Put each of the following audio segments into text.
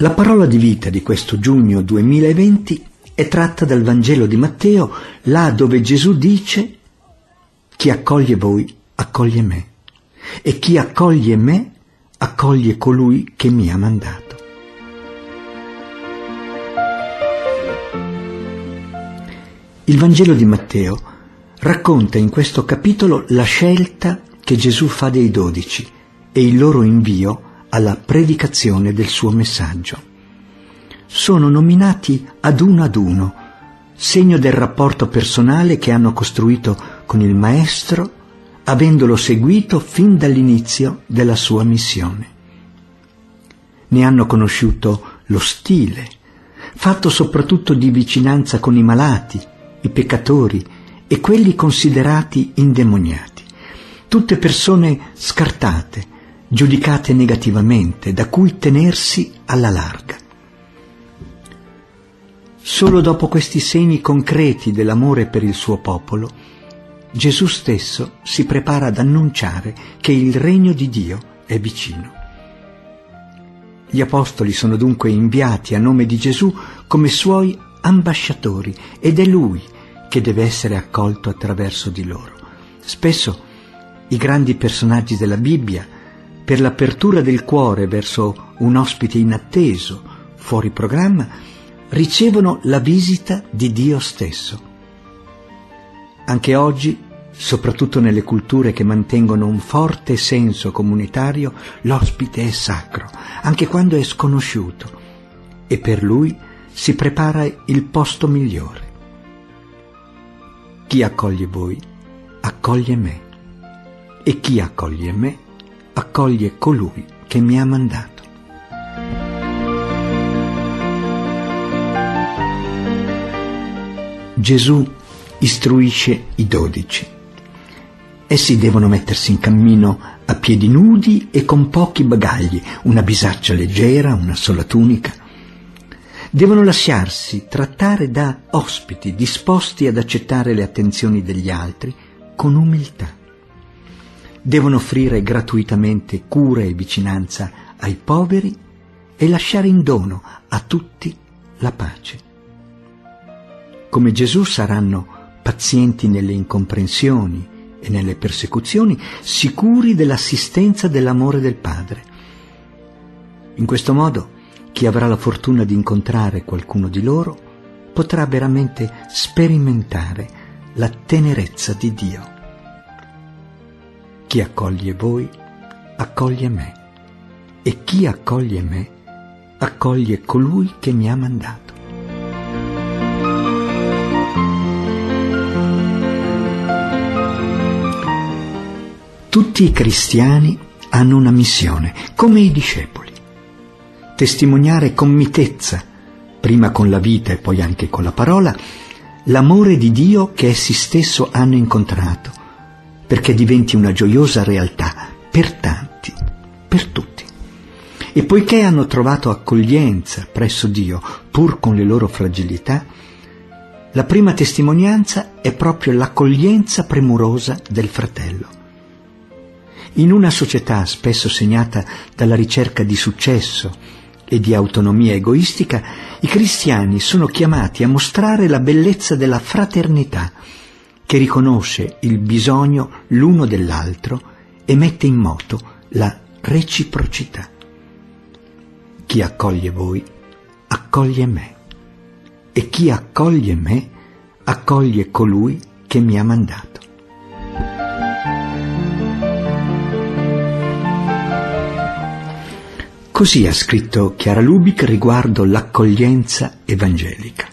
La parola di vita di questo giugno 2020 è tratta dal Vangelo di Matteo, là dove Gesù dice: «Chi accoglie voi, accoglie me, e chi accoglie me, accoglie colui che mi ha mandato». Il Vangelo di Matteo racconta in questo capitolo la scelta che Gesù fa dei 12 e il loro invio alla predicazione del suo messaggio. Sono nominati ad uno, segno del rapporto personale che hanno costruito con il Maestro, avendolo seguito fin dall'inizio della sua missione. Ne hanno conosciuto lo stile, fatto soprattutto di vicinanza con i malati, i peccatori e quelli considerati indemoniati, tutte persone scartate, giudicate negativamente, da cui tenersi alla larga. Solo dopo questi segni concreti dell'amore per il suo popolo, Gesù stesso si prepara ad annunciare che il regno di Dio è vicino. Gli apostoli sono dunque inviati a nome di Gesù come suoi ambasciatori ed è Lui che deve essere accolto attraverso di loro. Spesso i grandi personaggi della Bibbia, per l'apertura del cuore verso un ospite inatteso, fuori programma, ricevono la visita di Dio stesso. Anche oggi, soprattutto nelle culture che mantengono un forte senso comunitario, l'ospite è sacro, anche quando è sconosciuto, e per lui si prepara il posto migliore. Chi accoglie voi, accoglie me, e chi accoglie me, accoglie colui che mi ha mandato. Gesù istruisce i 12. Essi devono mettersi in cammino a piedi nudi e con pochi bagagli, una bisaccia leggera, una sola tunica. Devono lasciarsi trattare da ospiti disposti ad accettare le attenzioni degli altri con umiltà. Devono offrire gratuitamente cura e vicinanza ai poveri e lasciare in dono a tutti la pace. Come Gesù saranno pazienti nelle incomprensioni e nelle persecuzioni, sicuri dell'assistenza dell'amore del Padre. In questo modo, chi avrà la fortuna di incontrare qualcuno di loro potrà veramente sperimentare la tenerezza di Dio. Chi accoglie voi, accoglie me, e chi accoglie me, accoglie colui che mi ha mandato. Tutti i cristiani hanno una missione, come i discepoli: testimoniare con mitezza, prima con la vita e poi anche con la parola, l'amore di Dio che essi stesso hanno incontrato, perché diventi una gioiosa realtà per tanti, per tutti. E poiché hanno trovato accoglienza presso Dio, pur con le loro fragilità, la prima testimonianza è proprio l'accoglienza premurosa del fratello. In una società spesso segnata dalla ricerca di successo e di autonomia egoistica, i cristiani sono chiamati a mostrare la bellezza della fraternità, che riconosce il bisogno l'uno dell'altro e mette in moto la reciprocità. Chi accoglie voi, accoglie me, e chi accoglie me, accoglie colui che mi ha mandato. Così ha scritto Chiara Lubich riguardo l'accoglienza evangelica.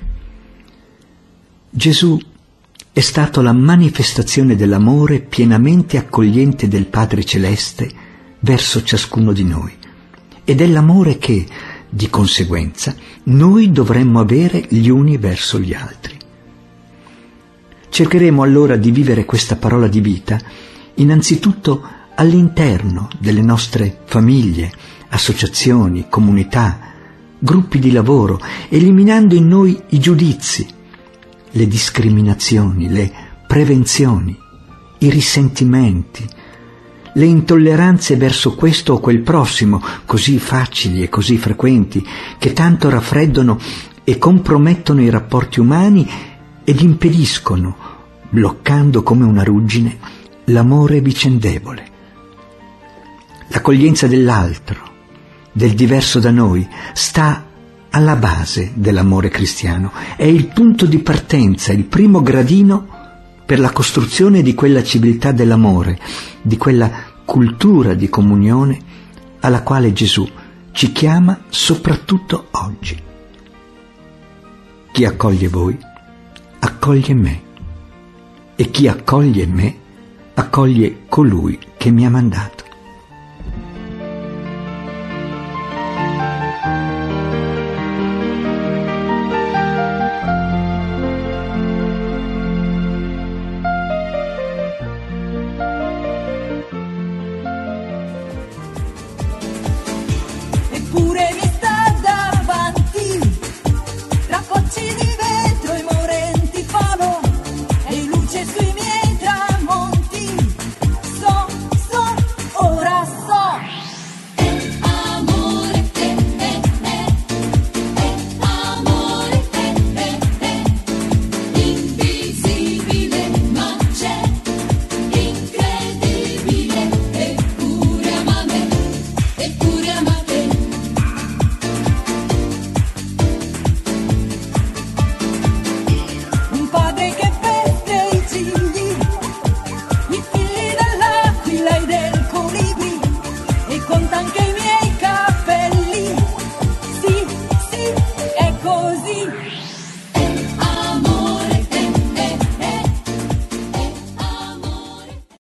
Gesù è stato la manifestazione dell'amore pienamente accogliente del Padre Celeste verso ciascuno di noi, ed è l'amore che, di conseguenza, noi dovremmo avere gli uni verso gli altri. Cercheremo allora di vivere questa parola di vita innanzitutto all'interno delle nostre famiglie, associazioni, comunità, gruppi di lavoro, eliminando in noi i giudizi, le discriminazioni, le prevenzioni, i risentimenti, le intolleranze verso questo o quel prossimo, così facili e così frequenti, che tanto raffreddano e compromettono i rapporti umani ed impediscono, bloccando come una ruggine, l'amore vicendevole. L'accoglienza dell'altro, del diverso da noi, sta alla base dell'amore cristiano. È il punto di partenza, il primo gradino per la costruzione di quella civiltà dell'amore, di quella cultura di comunione alla quale Gesù ci chiama soprattutto oggi. Chi accoglie voi, accoglie me, e chi accoglie me, accoglie colui che mi ha mandato.